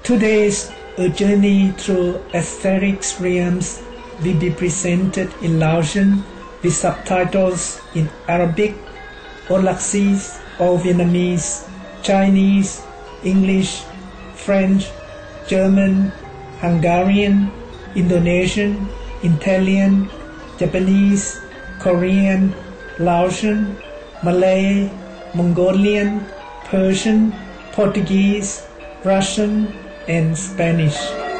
Today's a journey through aesthetic realms will be presented in Laotian with subtitles in Arabic, Aulaxese or Vietnamese, Chinese, English, French, German, Hungarian, Indonesian, Italian, Japanese, Korean, Laotian, Malay, Mongolian, Persian, Portuguese, Russian, and Spanish.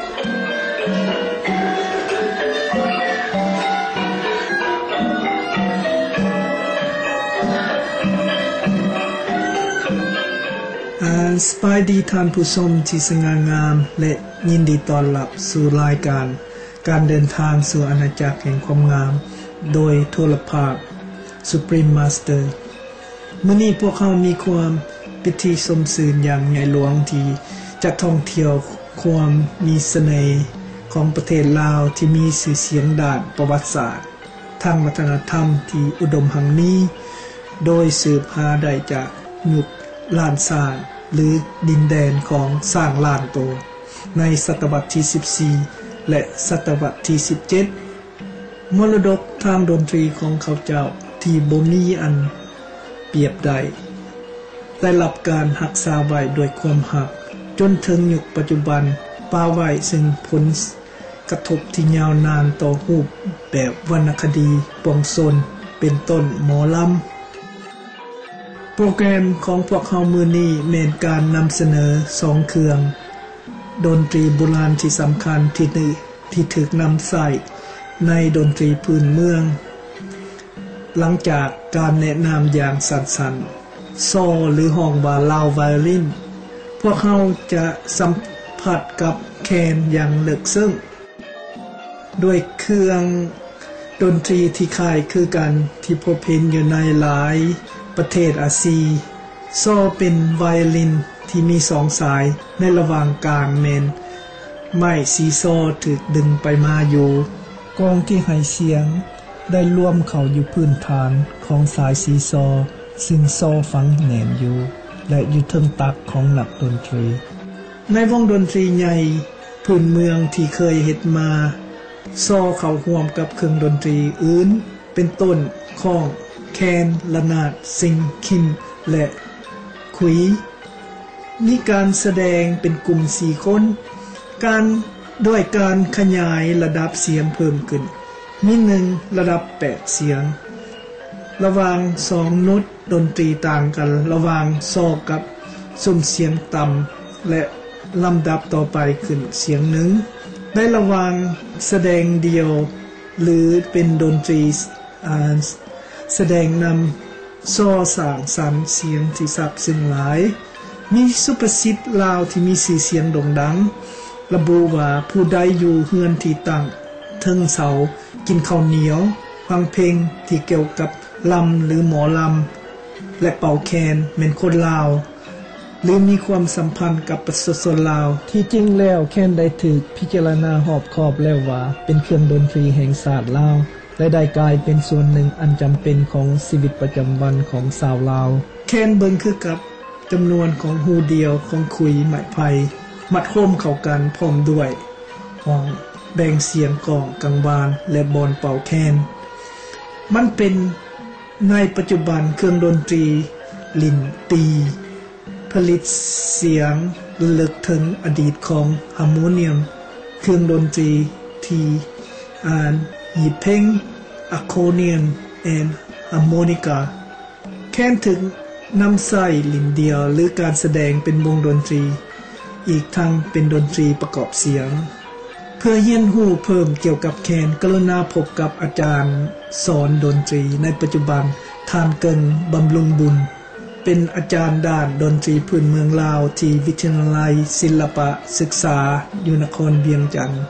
สบายดีท่านผู้ชมที่สง่างามและยินดีต้อนรับสู่รายการเดินทางสู่อาณาจักรแห่งความงามโดยโทรภาพ Supreme Master มื้อนี้พวกเขามีความพิธีสมสื่นอย่างใหญ่หลวงที่จะท่องเที่ยวความมีเสน่ห์ของประเทศลาวที่มีชื่อเสียงด้านประวัติศาสตร์ทางวัฒนธรรมที่อุดมหังมีโดยสืบหาได้จากยุคล้านสร้างหรือดินแดนของสร้างล้านโตในศตวรรษที่14และศตวรรษที่17มรดกทางดนตรีของเขาเจ้าที่บ่มีอันเปรียบได้ได้รับการรักษาไว้ด้วยความหักจนถึงยุคปัจจุบันป่าไว้ซึ่งผลกระทบที่ยาวนานต่อรูปแบบวรรณคดีปวงชนเป็นต้นหมอลำโปรแกรมของพวกเขามื้อนี้แม่นการนำเสนอ2เครื่องดนตรีโบราณที่สำคัญที่ถูกนำใส่ในดนตรีพื้นเมืองหลังจากการแนะนำอย่างสั้นๆโซหรือห้องว่าลาวไวโอลินพวกเขาจะสัมผัสกับแคนอย่างลึกซึ้งด้วยเครื่องดนตรีที่คล้ายคือกันที่พบเห็นอยู่ในหลายประเทศอาเซียโซเป็นไวโอลินที่มี2สายในระหว่างกลางแม่นไม้ซีโซถูกดึงไปมาอยู่กองที่ให้เสียงได้รวมเข้าอยู่พื้นฐานของสายซีโซซึ่งโซฝังแน่นอยู่และอยู่ทึงตักของนักดนตรีในวงดนตรีใหญ่พื้นเมืองที่เคยเฮ็ดมาโซเข้าร่วมกับเครื่องดนตรีอื่นเป็นต้นของแคนระนาดซิงคินและขุยมีการแสดงเป็นกลุ่ม4คนด้วยการขยายระดับเสียงเพิ่มขึ้นมี1ระดับ8เสียงระหว่าง2โน้ตดนตรีต่างกันระหว่างโซกับซุ้มเสียงต่ำและลำดับต่อไปขึ้นเสียงหนึ่งในระหว่างแสดงเดียวหรือเป็นดนตรีแสดงนำโซสร้างสรรค์เสียงที่ซับซึ้งหลายมีสุประสิทธิ์ลาวที่มีชื่อเสียงโด่งดังระบุว่าผู้ใดอยู่เฮือนที่ตั้งเทิงเสากินข้าวเหนียวฟังเพลงที่เกี่ยวกับลำหรือหมอลำและเป่าแคนเป็นคนลาวหรือมีความสัมพันธ์กับประชาชนลาวที่จริงแล้วแคนได้ถูกพิจารณาหอบคอบแล้วว่าเป็นเครื่องดนตรีแห่งชาติลาวและได้กลายเป็นส่วนหนึ่งอันจำเป็นของชีวิตประจำวันของชาวลาวแคนเบิ่งคือกับจำนวนของหูเดียวของขุยไม้ไผ่มัดโฮมเข้ากันพร้อมด้วยห้องแบ่งเสียงกองกังวานและบอนเป่าแคนมันเป็นในปัจจุบันเครื่องดนตรีลิ้นตีผลิตเสียงลึกถึงอดีตของฮาร์โมเนียมเครื่องดนตรีที่หีบเพลงอะโคเนียนและฮาร์โมนิกาแค่ถึงนำใส่ลิ้นเดียวหรือการแสดงเป็นวงดนตรีอีกทั้งเป็นดนตรีประกอบเสียงเพื่อเรียนรู้เพิ่มเกี่ยวกับแคนกรุณาพบกับอาจารย์สอนดนตรีในปัจจุบันท่านเกิงบำรุงบุญเป็นอาจารย์ด้านดนตรีพื้นเมืองลาวที่วิทยาลัยศิลปะศึกษาอยู่นครเวียงจันทน์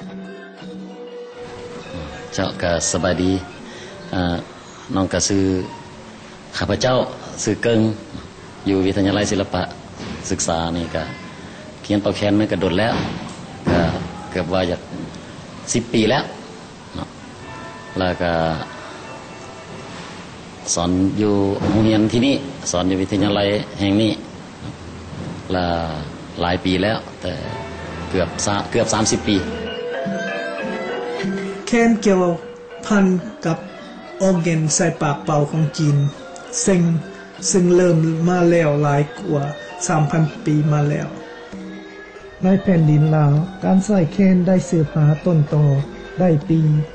เจ้าก็สบายดีน้องก็ชื่อข้าพเจ้าชื่อเกิงอยู่วิทยาลัยศิลปะศึกษานี่ก็เขียนเป่าแคนมันก็โดดแล้วก็เกือบว่าจะ10 ปีแล้วเนาะแล้วก็สอนอยู่โรงเรียนที่นี่สอนอยู่วิทยาลัยแห่งนี้แล้วหลายปีแล้วแต่เกือบ30 ปีแคนเกี่ยวพันกับออร์แกนใส่ปากเป่าของจีนซึ่งเริ่มมาแล้วหลายกว่า 3,000 ปีมาแล้วในแผ่นดินลาวการใส่แคนได้สืบหาต้นตอได้ปี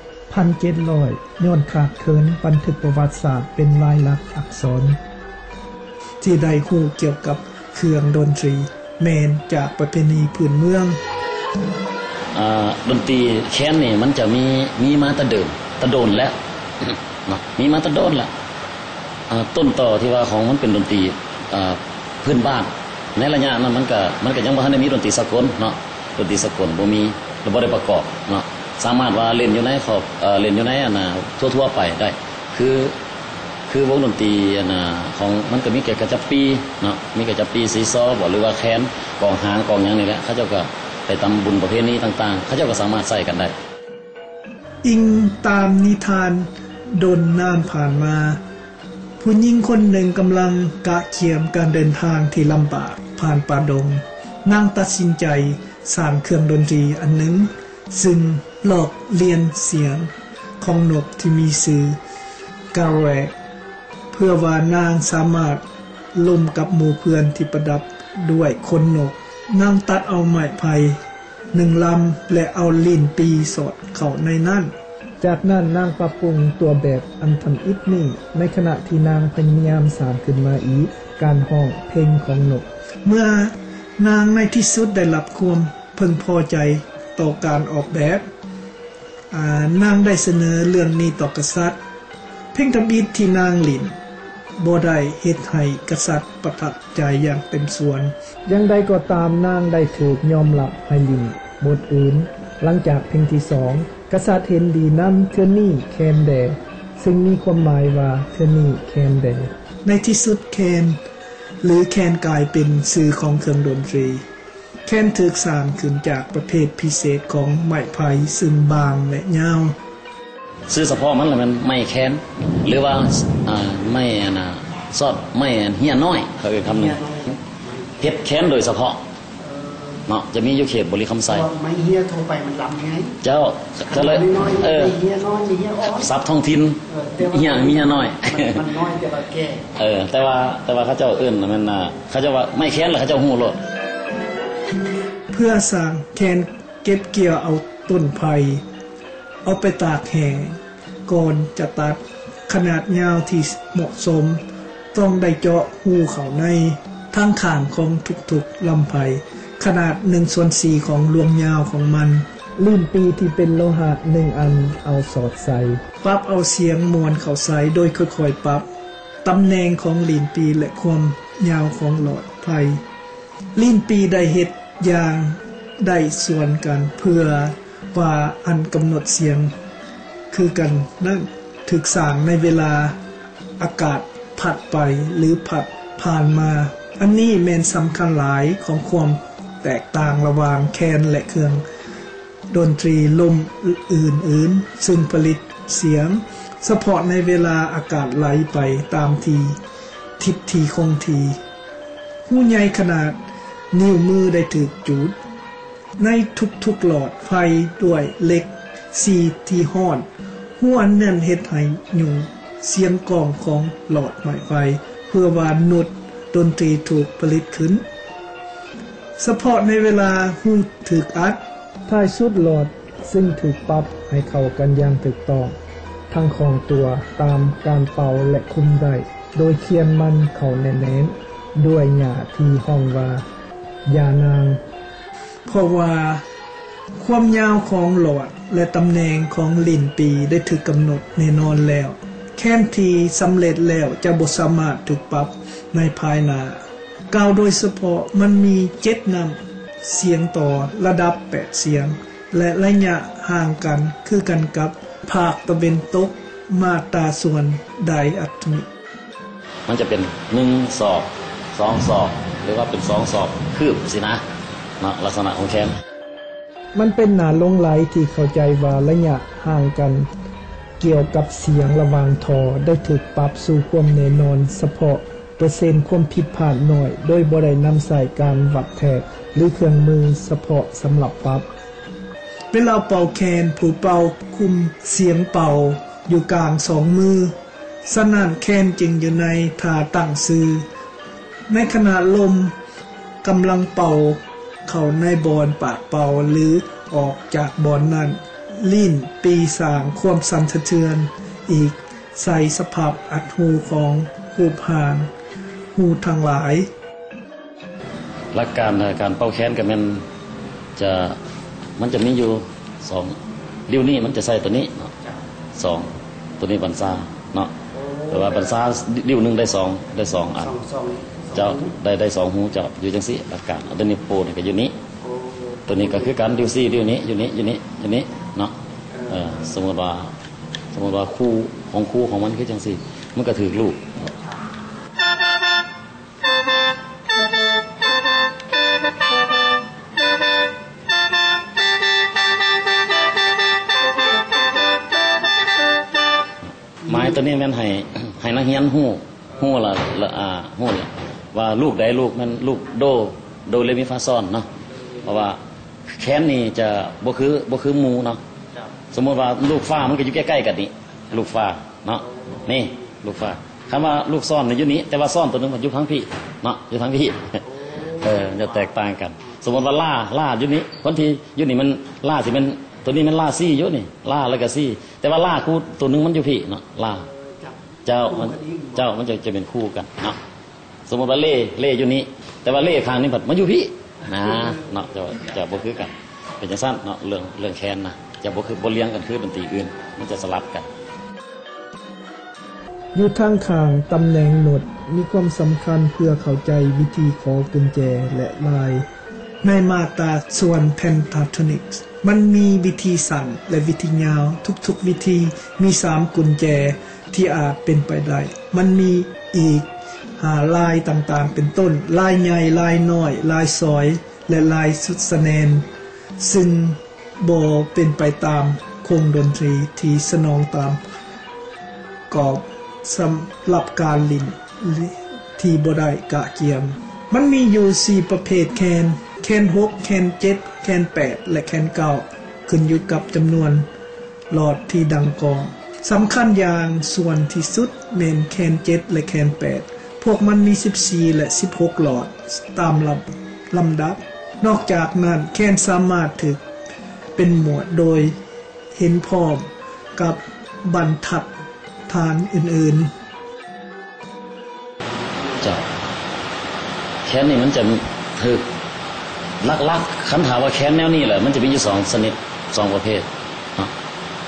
1,700 ย้อนขาดเคินบันทึกประวัติศาสตร์เป็นลายลักษณ์อักษรที่ได้ฮู้เกี่ยวกับเครื่องดนตรีแม้นจากประเพณีพื้นเมืองดนตรีแคนนี่มันจะมีมาแต่เดิมแต่โดนแล้วเนาะมีมาแต่โดนแล้วต้นต่อที่ว่าของมันเป็นดนตรีพื้นบ้านในระยะนั้นมันก็ยังบ่ทันได้มีดนตรีสากลเนาะดนตรีสากลบ่มีระบบได้ประกอบเนาะสามารถว่าเล่นอยู่ในเล่นอยู่ในทั่วๆไปได้คือวงดนตรีของมันก็มีแก่กระจับปีเนาะมีกระจับปีซีซอบ่หรือว่าแคนกองหางกองหยังนี่แหละเขาเจ้าก็ไปทำบุญประเพณีต่างๆเขาเจ้าก็สามารถใช้กันได้อิงตามนิทานดนนานผ่านมาผู้หญิงคนหนึ่งกำลังกะเขียมการเดินทางที่ลำบากผ่านป่าดงนางตัดสินใจสร้างเครื่องดนตรีอันหนึ่งซึ่งหลอกเลียนเสียงของนกที่มีชื่อกาแรกเพื่อว่านางสามารถล่มกับหมู่เพื่อนที่ประดับด้วยขนนกนางตัดเอาไม้ไผ่1 ลำและเอาลิ้นปีสอดเข้าในนั้นจากนั้นนางปรับปรุงตัวแบบอันทำอิฐนี้ในขณะที่นางพยายามสร้างขึ้นมาอีกการห้องเพลงของนกเมื่อนางในที่สุดได้รับความพึงพอใจต่อการออกแบบนางได้เสนอเรื่องนี้ต่อกษัตริย์เพลงทำอิฐที่นางหลินบ่ได้เฮ็ดให้กษัตริย์ประทับใจอย่างเต็มส่วนยังใดก็ตามนางได้ถูกยอมรับให้หลินบทอื่นหลังจากเพลงที่2กษัตริย์เห็นดีนำเทือนี่แคนแดซึ่งมีความหมายว่าเทือนี่แคนแดในที่สุดแคนหรือแคนกลายเป็นชื่อของเครื่องดนตรีแคนถูกสร้างขึ้นจากประเภทพิเศษของไม้ไผ่ซึ่งบางและยาวชื่อเฉพาะมันแหละมันไม้แคนหรือว่าไม้ซอดไม้เหี้ยน้อยเขาเรียกคำนึงเฮ็ดแคนโดยเฉพาะเนาะจะมีอยู่เขตบริคำไซไม้เหี้ยทั่วไปมันลำไงเจ้าก็เลยเหี้ยน้อยเหี้ยอ่อนซับท้องถิ่นเหี้ยมีน้อยมันน้อยแต่ว่าแก่แต่ว่าเขาเจ้าอื่นมันเขาเจ้าว่าไม่แคนแล้วเขาเจ้าฮู้โลดเพื่อสร้างแคนเก็บเกี่ยวเอาต้นไผ่เอาไปตากแห้งก่อนจะตัดขนาดยาวที่เหมาะสมต้องได้เจาะหูเข้าในทางข้างของทุกๆลำไผ่ขนาด1/4ของรวงยาวของมันลื่นปีที่เป็นโลหะ1อันเอาสอดใส่ปรับเอาเสียงมวลเข้าใส่โดยค่อยๆปรับตำแหน่งของลิ้นปีและความยาวของหลอดไผ่ลิ้นปีได้เฮ็ดอย่างได้ส่วนกันเพื่อว่าอันกำหนดเสียงคือกันนั่นถึกสร้างในเวลาอากาศผัดไปหรือผัดผ่านมาอันนี้แม่นสำคัญหลายของความแตกต่างระหว่างแคนและเครื่องดนตรีลมอื่นๆซึ่งผลิตเสียงเฉพาะในเวลาอากาศไหลไปตามทิศที่คงที่หูใหญ่ขนาดนิ้วมือได้ถูกจูดในทุกๆหลอดไฟด้วยเหล็กสีที่ห้อนหัวนั่นเฮ็ดให้ยุ่งเสียงกลองของหลอดไม้ไฟเพื่อว่านุดดนตรีถูกผลิตขึ้นเฉพาะในเวลาหูถูกอัดท้ายสุดหลอดซึ่งถูกปรับให้เข้ากันอย่างถูกต้องทั้งของตัวตามการเป่าและคุมได้โดยเคียนมันเข้าแน่นๆด้วยหญ้าที่ห้องว่ายานางเพราะว่าความยาวของหลอดและตำแหน่งของลิ้นปีได้ถูกกำหนดแน่นอนแล้วแค่นที่สำเร็จแล้วจะบ่สามารถถูกปรับในภายหน้ากล่าวโดยเฉพาะมันมี7นำเสียงต่อระดับ8เสียงและระยะห่างกันคือกันกับภาคตะเวนตกมาตราส่วนไดอะตอมิกมันจะเป็น1ศอก2ศอกหรือว่าเป็น2ศอกคืบสินะลักษณะของแคนมันเป็นหน้าลงไหลที่เข้าใจว่าระยะห่างกันเกี่ยวกับเสียงระหว่างทอได้ถูกปรับสู่ความแน่นอนเฉพาะเปอร์เซ็นต์ความผิดพลาดน้อยโดยบ่ได้นำใส่การวัดแทกหรือเครื่องมือเฉพาะสำหรับปรับเวลาเป่าแคนผู้เป่าคุมเสียงเป่าอยู่กลางสองมือสนั่นแคนจึงอยู่ในท่าตั้งซื่อในขณะลมกำลังเป่าเข้าในบอนปากเป่าหรือออกจากบอนนั้นลิ้นปีสร้างความสั่นสะเทือนอีกใส่สภาพอัดหูของหูพานหูทั้งหลายหลักการเป่าแคนก็มันจะมีอยู่2ดิ้วนี้มันจะใส่ตัวนี้เนาะ2ตัวนี้บรรซาเนาะแต่ว่าบรรซาดิ้วนึงได้2อันเจ้าได้2หูเจ้าอยู่จังซี่หลักการตัวนี้โปนี่ก็อยู่นี้ตัวนี้ก็คือการดิ้วซี่ดิ้วนี้อยู่นี้เนาะสมมุติว่าคู่ของมันคือจังซี่มันก็ถือลูกไม้ตัวนี้แม่นให้นักเรียนฮู้ละว่าลูกใดลูกมันลูกโดเรมิฟาซอนเนาะเพราะว่าแค้นนี่จะบ่คือหมู่เนาะสมมุติว่าลูกฟ้ามันก็อยู่ใกล้ๆกันนี่ลูกฟ้าเนาะนี่ลูกฟ้าคำว่าลูกซ่อนนี่อยู่นี้แต่ว่าซ่อนตัวนึงมันอยู่ทางพี่เนาะอยู่ทางพี่จะแตกต่างกันสมมุติว่าล่าอยู่นี้บางทีอยู่นี่มันล่าสิมันตัวนี้มันล่าซี่อยู่นี่ล่าแล้วก็ซี่แต่ว่าล่าคู่ตัวนึงมันอยู่พี่เนาะล่าเจ้ามันจะเป็นคู่กันเนาะสมมุติว่าเล่อยู่นี้แต่ว่าเล่ข้างนี้มันอยู่พี่นะเนาะจะบ่คือกันเป็นจังซั่นเนาะเรื่องแคนนะจะบ่เลี้ยงกันคือดนตรีอื่นมันจะสลับกันอยู่ทางข้างตำแหน่งโน้ตมีความสำคัญเพื่อเข้าใจวิธีขอกุญแจและลายในมาตราส่วนเพนทาโทนิกส์มันมีวิธีสั้นและวิธียาวทุกๆวิธีมี3กุญแจที่อาจเป็นไปได้มันมีอีกลายต่างๆเป็นต้นลายใหญ่ลายน้อยลายซอยและลายสุดสแนนซึ่งบ่เป็นไปตามโครงดนตรีที่สนองตามกรอบสำหรับการลิ้นที่บ่ได้กะเกียมมันมีอยู่4ประเภทแคน6แคน7แคน8และแคน9ขึ้นอยู่กับจำนวนหลอดที่ดังกองสำคัญอย่างส่วนที่สุดแม่นแคน7และแคน8พวกมันมี14และ16หลอดตามลำดับนอกจากนั้นแคนสามารถถึกเป็นหมวดโดยเห็นพร้อมกับบรรทัดฐานอื่นๆจ้ะแคนนี่มันจะถึกลักๆคันถามว่าแคนแนวนี้แหละมันจะมีอยู่2ชนิด2ประเภทเนาะ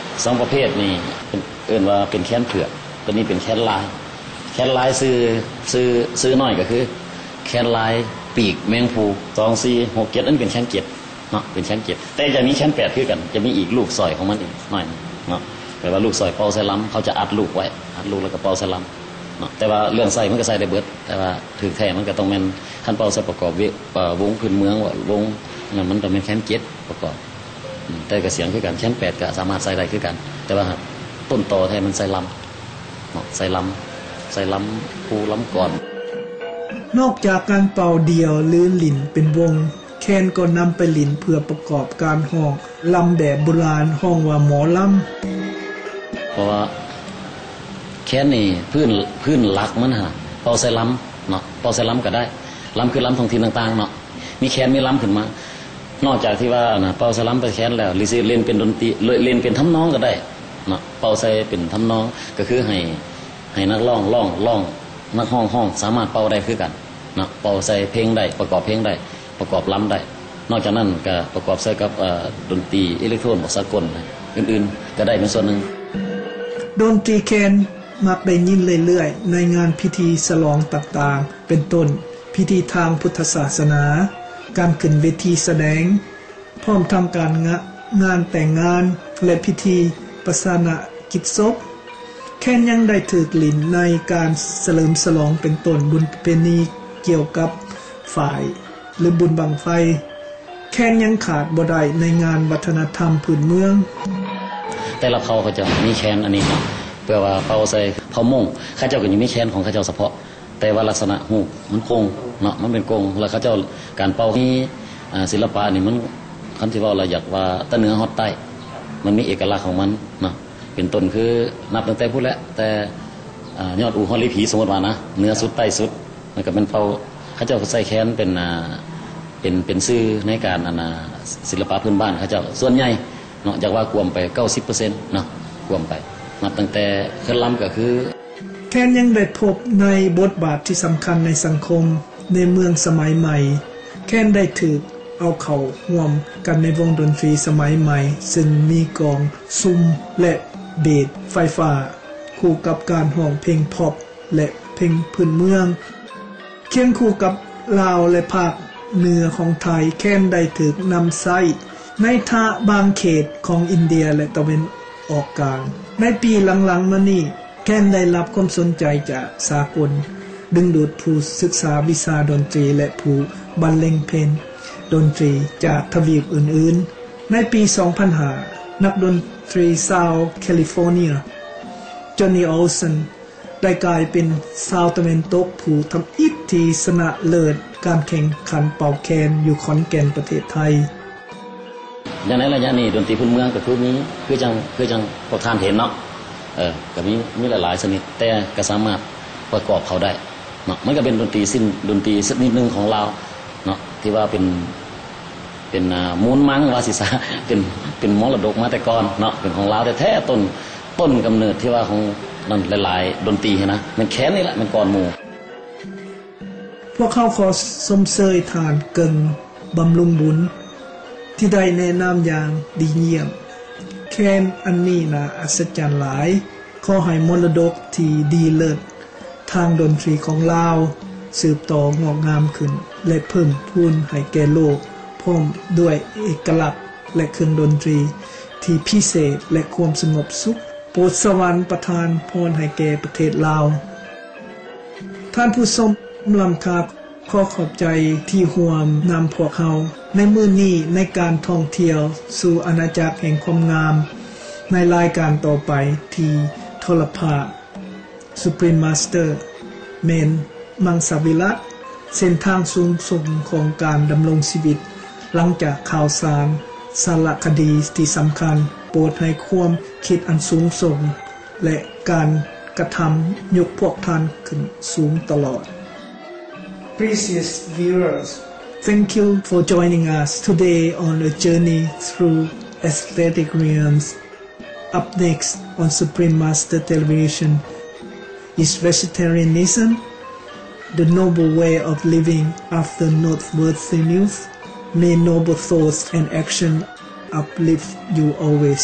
2ประเภทนี่เอิ้นว่าเป็นแคนเผือกตัวนี้เป็นแคนลายซื้อน้อยก็คือแคนลายปีกแมงภู2 4 6 7อันเป็นแคน7เนาะเป็นแคน7แต่จะมีแคน8คือกันจะมีอีกลูกซอยของมันอีกหน่อยเนาะแปลว่าลูกซอยเป่าใส่ลำเขาจะอัดลูกไว้อัดลูกแล้วก็เป่าใส่ลำเนาะแต่ว่าเรื่องใส่มันก็ใส่ได้เบิดแต่ว่าถือแท้มันก็ต้องแม่นคันเป่าใส่ประกอบวงพื้นเมืองว่าวงนั่นมันต้องเป็นแคน7ประกอบแต่ก็เสียงคือกันแคน8ก็สามารถใส่ได้คือกันแต่ว่าต้นตอแท้มันใส่ลำเนาะใส่ลำภูลำก่อนนอกจากการเป่าเดี่ยวหรือลิ้นเป็นวงแคนก็นำไปลิ้นเพื่อประกอบการห้องลำแบบโบราณห้องว่าหมอลำเพราะว่าแคนนี่พื้นหลักมันเป่าใส่ลำเนาะเป่าใส่ลำก็ได้ลำคือลำท้องถิ่นต่างๆเนาะมีแคนมีลำขึ้นมานอกจากที่ว่านะเป่าใส่ลำไปแคนแล้วหรือสิเล่นเป็นดนตรีเล่นเป็นทำนองก็ได้เนาะเป่าใส่เป็นทำนองก็คือให้นักร้องนักห้องสามารถเป่าได้คือกันเนาะเป่าใส่เพลงได้ประกอบเพลงได้ประกอบลำได้นอกจากนั้นก็ประกอบใส่กับดนตรีอิเล็กโทรนิกส์สากลอื่นๆก็ได้เป็นส่วนหนึ่งดนตรีแคนมักได้ยินเรื่อยๆในงานพิธีฉลองต่างๆเป็นต้นพิธีทางพุทธศาสนาการขึ้นเวทีแสดงพร้อมทำการงานแต่งงานและพิธีประสานกิจศพแคนยังได้ถือลิ้นในการเฉลิมฉลองเป็นต้นบุญประเพณีเกี่ยวกับฝ่ายหรือบุญบังไฟแคนยังขาดบ่ได้ในงานวัฒนธรรมพื้นเมืองแต่ละเผ่าเขาจะมีแคนอันนี้เนาะเพื่อว่าเผ่าใส่เผ่าม่งเขาเจ้าก็ยังมีแคนของเขาเจ้าเฉพาะแต่ว่าลักษณะหูมันโกงเนาะมันเป็นโกงแล้วเขาเจ้าการเป่ามีศิลปะนี่มันคันที่ว่าเราอยากว่าตะเหนือฮอดใต้มันมีเอกลักษณ์ของมันเนาะเป็นต้นคือนับตั้งแต่พูดแล้วแต่ยอดอูฮอลิผีสมมติว่านะเหนือสุดใต้สุดมันก็เป็นเป้าเขาเจ้าใส่แขนเป็นชื่อในการศิลปะพื้นบ้านเขาเจ้าส่วนใหญ่เนาะจากว่ากวมไป 90% เนาะกวมไปนับตั้งแต่เคลื่อนล้ำก็คือแคนยังได้พบในบทบาทที่สำคัญในสังคมในเมืองสมัยใหม่แคนได้ถูกเอาเข้าร่วมกันในวงดนตรีสมัยใหม่ซึ่งมีกองซุมและเบสไฟฟ้าคู่กับการร้องเพลงพ็อปและเพลงพื้นเมืองเคียงคู่กับลาวและภาคเหนือของไทยแคนได้ถูกนำใช้ในท่าบางเขตของอินเดียและตะวันออกกลางในปีหลังๆมานี้แคนได้รับความสนใจจากสากลดึงดูดผู้ศึกษาวิชาดนตรีและผู้บรรเลงเพลงดนตรีจากทวีปอื่นๆในปี2005นักดนตรีชาวแคลิฟอร์เนียจอห์นนี่โอลสันได้กลายเป็นชาวตะวันตกผู้ทำอิทธิชนะเลิศการแข่งขันเป่าแคนอยู่ขอนแก่นประเทศไทยอย่างในระยะนี้ดนตรีพื้นเมืองก็คือมีคือจังพวกท่านเห็นเนาะก็มีหลายๆชนิดแต่ก็สามารถประกอบเขาได้เนาะมันก็เป็นดนตรีสักนิดนึงของเราเนาะที่ว่าเป็นมูลมั้งว่าสิซะเป็นมรดกมาแต่ก่อนเนาะเป็นของเราแท้ๆต้นกำเนิดที่ว่าของนั่นหลายๆดนตรีนะมันแค้นนี่แหละมันก่อนหมู่พวกเขาขอสมเสยทานเกิงบำรุงบุญที่ได้แนะนำอย่างดีเยี่ยมแค้นอันนี้นะอัศจรรย์หลายขอให้มรดกที่ดีเลิศทางดนตรีของลาวสืบต่องอกงามขึ้นและเพิ่มพูนให้แก่โลกพร้อมด้วยเอกลักษณ์และเครื่องดนตรีที่พิเศษและความสงบสุขโปรดสวรรค์ประทานพรให้แก่ประเทศลาวท่านผู้ชมลำคาขอขอบใจที่ร่วมนำพวกเขาในมื้อนี้ในการท่องเที่ยวสู่อาณาจักรแห่งความงามในรายการต่อไปที่โทรภาพ Supreme Master เมนมังสวิรัติเส้นทางสูงส่งของการดำรงชีวิตหลังจากข่าวสารสารคดีที่สำคัญโปรดให้ความคิดอันสูงส่งและการกระทำยกพวกท่านขึ้นสูงตลอด Precious viewers, thank you for joining us today on a journey through aesthetic realms. Up next on Supreme Master Television is vegetarianism, the noble way of living after noteworthy news. May noble thoughts and action uplift you always.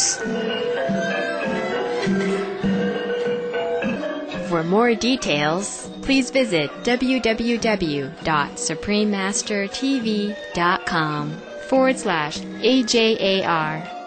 For more details, please visit www.suprememastertv.com/AJAR.